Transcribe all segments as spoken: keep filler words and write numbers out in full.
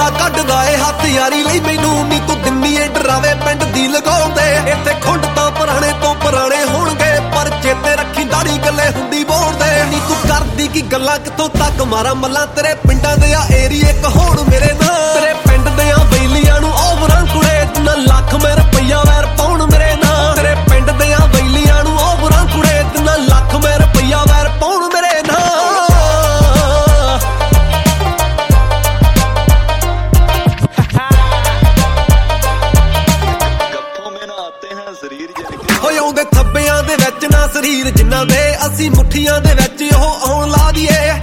ਬੰਦਾ ਕੱਢਦਾ ਏ ਹੱਥ ਯਾਰੀ ਲਈ ਮੈਨੂੰ ਨੀ ਤੂੰ ਦਿੰਨੀ ਏ ਡਰਾਵੇ ਪਿੰਡ ਦੀ ਲਗਾਉਂਦੇ ਇੱਥੇ ਖੁੰਡ ਤਾਂ ਪੁਰਾਣੇ ਤੋਂ ਪੁਰਾਣੇ ਹੋਣਗੇ ਪਰ ਚੇਤੇ ਰੱਖੀ ਦਾੜੀ ਗੱਲੇ ਹੁੰਦੀ ਬੋਲਦੇ ਨੀ ਤੂੰ ਕਰਦੀ ਕੀ ਗੱਲਾਂ ਕਿੱਥੋਂ ਤੱਕ ਮਾਰਾਂ ਮੱਲਾਂ ਤੇਰੇ ਪਿੰਡਾਂ ਦੇ ਆ ਏਰੀਏ ਕਹਾਉਣ ਮੇਰੇ ਨਾਲ ਤੇਰੇ ਪਿੰਡ ਦੇ ਆ ਬੈਲੀਆਂ ਨੂੰ ਓਵਰਾਂ ਕੁੜੇ ਤਿੰਨ ਲੱਖ ਮੈਂ ਰੁਪਈਆ ਵੈਰ ਪਾਉਣ ਮੇਰੇ ਨਾਲ ਤੇਰੇ ਪਿੰਡ ਦੇ ਆ ਬੈਲੀਆਂ ਨੂੰ ਓਵਰਾਂ ਕੁੜੇ ਤਿੰਨ ਲੱਖ ਮੈਂ ਰੁਪਈਆ ਵੈਰ ਪਾਉਣ ਮੇਰੇ ਨਾਲ ਹੋਏ ਆਉਂਦੇ ਥੱਬਿਆਂ ਦੇ ਵਿੱਚ ਨਾ ਸਰੀਰ ਜਿਨ੍ਹਾਂ ਦੇ ਅਸੀਂ ਮੁੱਠੀਆਂ ਦੇ ਵਿੱਚ ਉਹ ਆਉਣ ਲਾ ਦੀਏ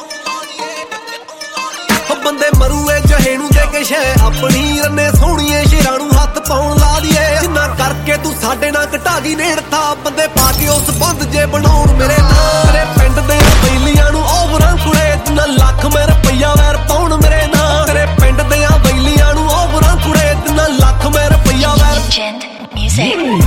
ਬੰਦੇ ਮਰੂਏ ਜਹੇ ਨੂੰ ਦੇ ਕੇ ਸ਼ੈ ਆਪਣੀ ਰੰਨੇ ਸੋਹਣੀਏ ਸ਼ੇਰਾਂ ਨੂੰ ਹੱਥ ਪਾਉਣ ਲਾ ਦੀਏ ਜਿੰਨਾ ਕਰਕੇ ਤੂੰ ਸਾਡੇ ਨਾਲ ਘਟਾ ਗਈ ਨੇੜਤਾ ਬੰਦੇ ਪਾ ਕੇ ਉਸ ਬੰਦ ਜੇ ਬਣਾਉਣ ਮੇਰੇ ਨਾਲ ਤੇਰੇ ਪਿੰਡ ਦੇ ਬੈਲੀਆਂ ਨੂੰ ਓਵਰਾਂ ਕੁੜੇ ਤਿੰਨ ਲੱਖ ਮੈਂ ਰੁਪਈਆ ਵੈਰ ਪਾਉਣ ਮੇਰੇ ਨਾਲ ਤੇਰੇ ਪਿੰਡ ਦੇ ਬੈਲੀਆਂ ਨੂੰ ਓਵਰਾਂ ਕੁੜੇ ਤਿੰਨ ਲੱਖ ਮੈਂ ਰੁਪਈਆ ਵੈਰ Music.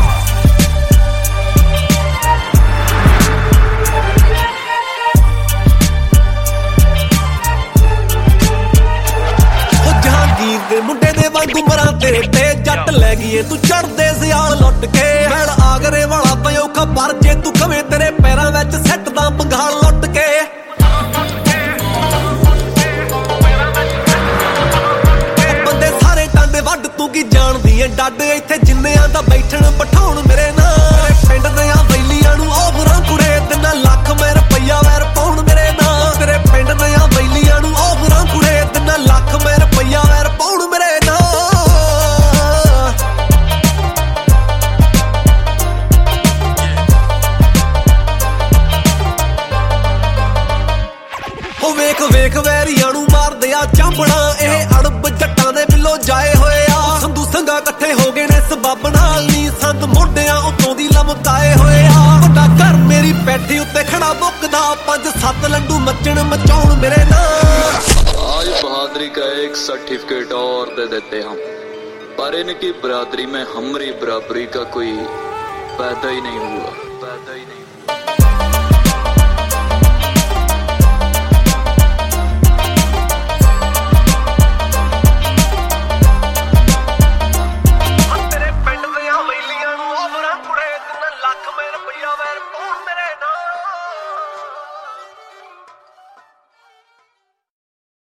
ਦੇ ਮੁੰਡੇ ਦੇ ਵਾਂਗੂ ਮਰਾਂ ਤੇਰੇ ਤੇ ਜੱਟ ਲੈ ਗਈਏ ਤੂੰ ਚੜਦੇ ਸਿਆਲ ਲੁੱਟ ਕੇ ਮੈਲ ਆਗਰੇ ਵਾਲਾ ਪਿਓ ਖਬਰ ਜੇ ਤੂੰ ਕਵੇਂ ਤੇਰੇ ਪੈਰਾਂ ਵਿੱਚ ਸੈੱਟ ਦਾ ਬੰਗਾਲ ਲੁੱਟ ਕੇ ਬੰਦੇ ਸਾਰੇ ਟਾਂਡੇ ਵੱਢ ਤੂੰ ਕੀ ਜਾਣਦੀ ਏ ਡੱਡ ਇੱਥੇ ਜਿੰਨਿਆਂ ਦਾ ਬੈਠਣ ਬਿਠਾਉਣ ਮੇਰੇ ਨਾਲ ਪਿੰਡ ਦੇ ਆ ਬੈਲੀਆਂ ਨੂੰ ਓਵਰਾਂ ਕੁੜੇ ਤਿੰਨ ਲੱਖ ਮੈਂ ਰੁਪਈਆ ਵੈਰ ਪਾਉਣ ਮੇਰੇ ਨਾਲ ਤੇਰੇ ਪਿੰਡ ਦੇ ਆ ਬੈਲੀਆਂ ਨੂੰ ਓਵਰਾਂ ਕੁੜੇ ਤਿੰਨ ਲੱਖ ਮੈਂ ਰੁਪਈਆ ਵੈਰ ਪਾਉਣ ਮੇਰੇ ਨਾਲ ਹੋ ਵੇਖ ਵੇਖ ਵੈਰੀਆਂ ਨੂੰ ਮਾਰਦੇ ਆ ਚਾਂਬਣਾ ਇਹ ਅੜਬ ਜੱਟਾਂ ਦੇ ਬਿੱਲੋ ਜਾਏ ਹੋਏ ਆ ਸੰਧੂ ਸੰਗਾ ਇਕੱਠੇ ਹੋ ਗਏ ਨੇ ਸਬੱਬ ਨਾਲ ਨੀ ਸੰਦ ਮੋਢਿਆਂ ਉੱਤੋਂ ਦੀ ਲਮਕਾਏ ਹੋਏ ਆ ਵੱਡਾ ਘਰ ਮੇਰੀ ਪੈਠੀ ਉੱਤੇ ਖੜਾ ਬੁੱਕਦਾ ਪੰਜ ਸੱਤ ਲੰਡੂ ਮੱਚਣ ਮਚਾਉਣ ਮੇਰੇ ਨਾਲ आज बहादुरी का एक सर्टिफिकेट और दे देते हम पर इनकी बरादरी में हमारी बराबरी का कोई पैदा ही नहीं हुआ पैदा ही नहीं